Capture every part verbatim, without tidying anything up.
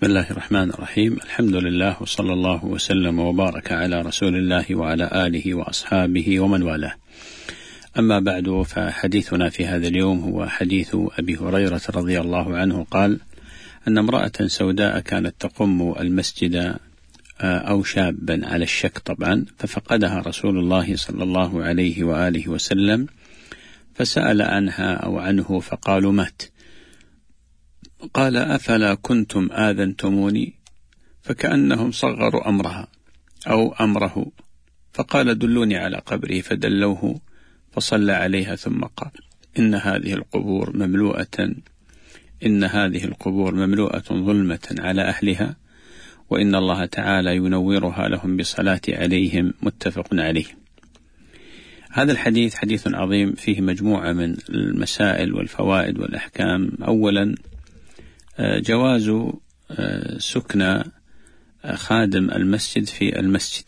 بسم الله الرحمن الرحيم. الحمد لله وصلى الله وسلم وبارك على رسول الله وعلى آله وأصحابه ومن والاه. أما بعد، فحديثنا في هذا اليوم هو حديث أبي هريرة رضي الله عنه قال أن امرأة سوداء كانت تقم المسجد أو شابا على الشك طبعا، ففقدها رسول الله صلى الله عليه وآله وسلم فسأل عنها أو عنه فقالوا مات. قال أفلا كنتم آذنتموني؟ فكأنهم صغروا أمرها أو أمره، فقال دلوني على قبره فدلوه فصلى عليها ثم قال إن هذه القبور مملوءة إن هذه القبور مملوءة ظلمة على أهلها، وإن الله تعالى ينورها لهم بصلاة عليهم. متفق عليه. هذا الحديث حديث عظيم فيه مجموعة من المسائل والفوائد والأحكام. أولا، جواز سكن خادم المسجد في المسجد،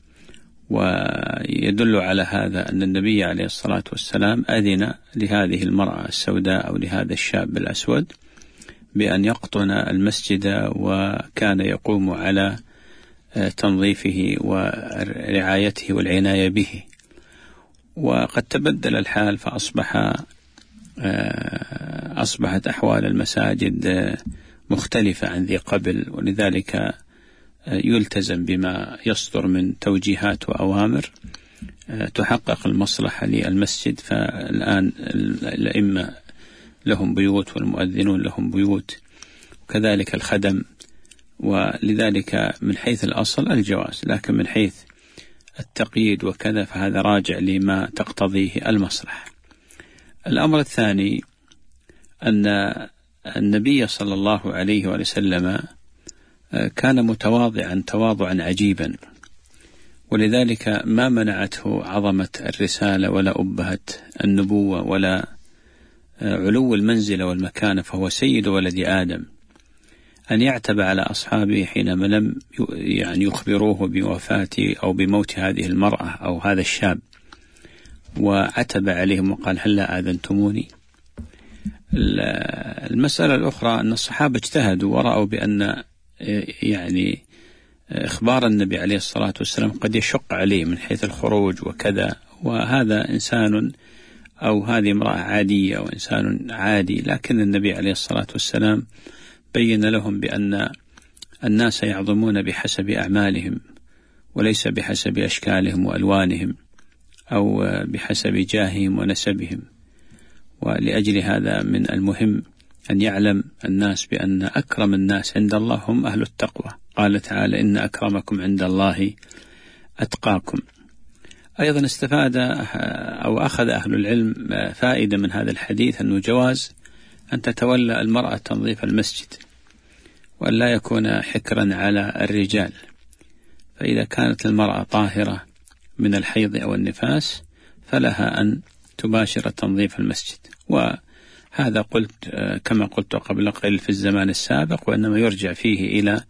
ويدل على هذا أن النبي عليه الصلاة والسلام أذن لهذه المرأة السوداء أو لهذا الشاب الأسود بأن يقطن المسجد، وكان يقوم على تنظيفه ورعايته والعناية به. وقد تبدل الحال فأصبح أصبحت أحوال المساجد مختلفة عن ذي قبل، ولذلك يلتزم بما يصدر من توجيهات وأوامر تحقق المصلحة للمسجد. فالآن الأئمة لهم بيوت والمؤذنون لهم بيوت، وكذلك الخدم، ولذلك من حيث الأصل الجواز، لكن من حيث التقييد وكذا فهذا راجع لما تقتضيه المصلحة. الأمر الثاني أن النبي صلى الله عليه وسلم كان متواضعا تواضعا عجيبا، ولذلك ما منعته عظمة الرسالة ولا أبهة النبوة ولا علو المنزلة والمكانة، فهو سيد ولد آدم، أن يعتب على أصحابه حينما لم يعني يخبروه بوفاة أو بموت هذه المرأة أو هذا الشاب، وعتب عليهم وقال هلا آذنتموني. المسألة الأخرى أن الصحابة اجتهدوا ورأوا بأن يعني إخبار النبي عليه الصلاة والسلام قد يشق عليه من حيث الخروج وكذا، وهذا إنسان أو هذه امرأة عادية أو إنسان عادي، لكن النبي عليه الصلاة والسلام بين لهم بأن الناس يعظمون بحسب أعمالهم وليس بحسب أشكالهم وألوانهم أو بحسب جاههم ونسبهم. ولأجل هذا من المهم أن يعلم الناس بأن أكرم الناس عند الله هم أهل التقوى. قال تعالى إن أكرمكم عند الله أتقاكم. أيضا استفاد أو أخذ أهل العلم فائدة من هذا الحديث أنه جواز أن تتولى المرأة تنظيف المسجد، وأن لا يكون حكرا على الرجال، فإذا كانت المرأة طاهرة من الحيض أو النفاس فلها أن تباشر تنظيف المسجد. وهذا قلت كما قلت قبل قليل في الزمان السابق، وإنما يرجع فيه إلى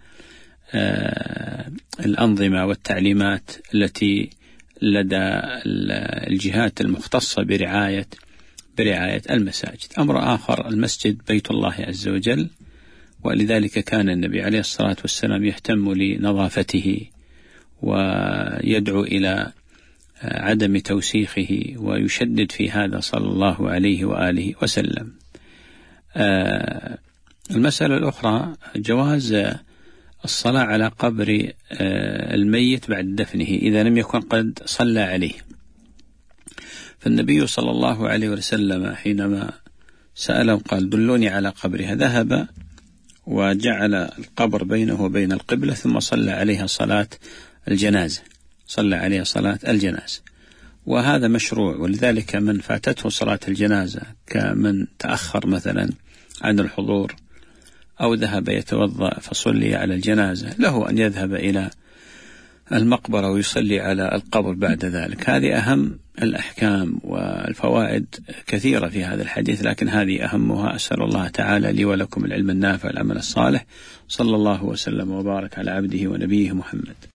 الأنظمة والتعليمات التي لدى الجهات المختصة برعاية برعاية المساجد. أمر آخر، المسجد بيت الله عز وجل، ولذلك كان النبي عليه الصلاة والسلام يهتم لنظافته ويدعو إلى عدم توسيخه ويشدد في هذا صلى الله عليه وآله وسلم. المسألة الأخرى جواز الصلاة على قبر الميت بعد دفنه إذا لم يكن قد صلى عليه. فالنبي صلى الله عليه وسلم حينما سألهم قال دلوني على قبرها، ذهب وجعل القبر بينه وبين القبلة ثم صلى عليها صلاة الجنازة صلى عليها صلاة الجنازة وهذا مشروع. ولذلك من فاتته صلاة الجنازة كمن تأخر مثلا عن الحضور أو ذهب يتوضأ فصلي على الجنازة، له أن يذهب إلى المقبرة ويصلي على القبر بعد ذلك. هذه أهم الأحكام، والفوائد كثيرة في هذا الحديث لكن هذه أهمها. أسأل الله تعالى لي ولكم العلم النافع والعمل الصالح. صلى الله وسلم وبارك على عبده ونبيه محمد.